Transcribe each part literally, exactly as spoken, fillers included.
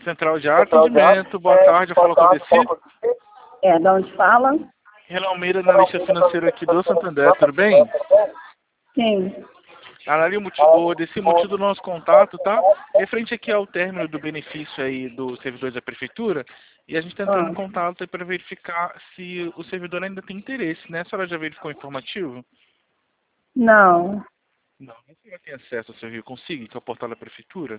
Central de Atendimento, boa tarde, eu falo com a Desi. É, de onde fala? Renan Almeida, analista financeiro aqui do Santander, tudo bem? Sim. Analisa o motivo, desse motivo do nosso contato, tá? Referente aqui ao término do benefício aí dos servidores da prefeitura, e a gente está entrando Ah. em contato para verificar se o servidor ainda tem interesse, né? A senhora já verificou o informativo? Não. Não. A senhora tem acesso ao seu Rio Consigo, que é o portal da prefeitura?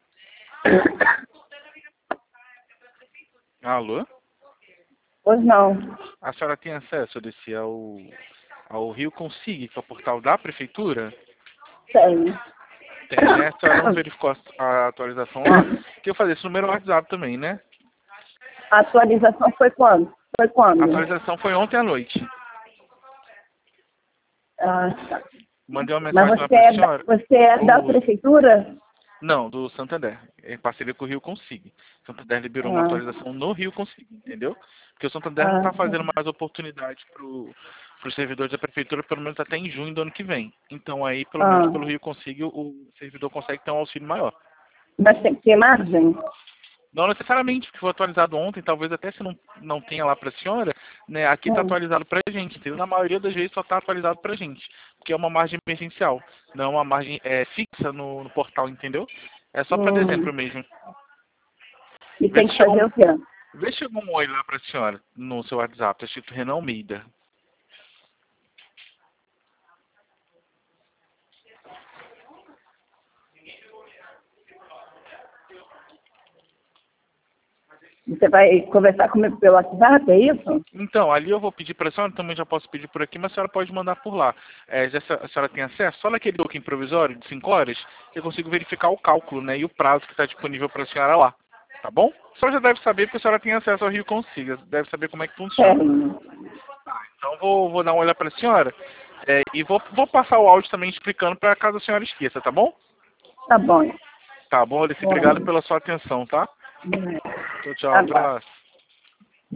Alô? Pois não. A senhora tem acesso desse ao, ao Rio Consigo, que é o portal da prefeitura? Tenho. Tem, né? A senhora não verificou a, a atualização lá? Que eu falei, esse número é o WhatsApp também, né? A atualização foi quando? Foi quando? A atualização foi ontem à noite. Ah, tá. Mandei uma Mas mensagem lá você para a é, da, senhora. você é da O... prefeitura? Não, do Santander. Em parceria com o Rio Consigo. O Santander liberou uma Ah. atualização no Rio Consigo, entendeu? Porque o Santander não Ah, está tá. fazendo mais oportunidade para os servidores da prefeitura, pelo menos até em junho do ano que vem. Então aí, pelo Ah. menos pelo Rio Consigo, o servidor consegue ter um auxílio maior. Mas tem que ter margem? Não necessariamente, porque foi atualizado ontem, talvez até se não, não tenha lá para a senhora, né, aqui está Hum. atualizado para a gente, entendeu? Na maioria das vezes só está atualizado para a gente, porque é uma margem emergencial, não é uma margem é, fixa no, no portal, entendeu? É só para Hum. exemplo mesmo. E Vê tem se que chegou, fazer um- o quê? vê se chegou um oi lá para a senhora no seu WhatsApp, está escrito Renan Almeida. Você vai conversar comigo pelo WhatsApp, é isso? Então, ali eu vou pedir para a senhora, também já posso pedir por aqui, mas a senhora pode mandar por lá. É, já a senhora tem acesso? Só naquele token provisório de cinco horas, eu consigo verificar o cálculo, né, e o prazo que está disponível para a senhora lá. Tá bom? A senhora já deve saber, porque a senhora tem acesso ao Rio Consiga, deve saber como é que funciona. Tenho. Tá, então vou, vou dar uma olhada para a senhora é, e vou, vou passar o áudio também explicando para caso a senhora esqueça, tá bom? Tá bom. Tá bom, Alice, obrigado pela sua atenção, tá? Hum. Tchau, tchau, Agora. abraço.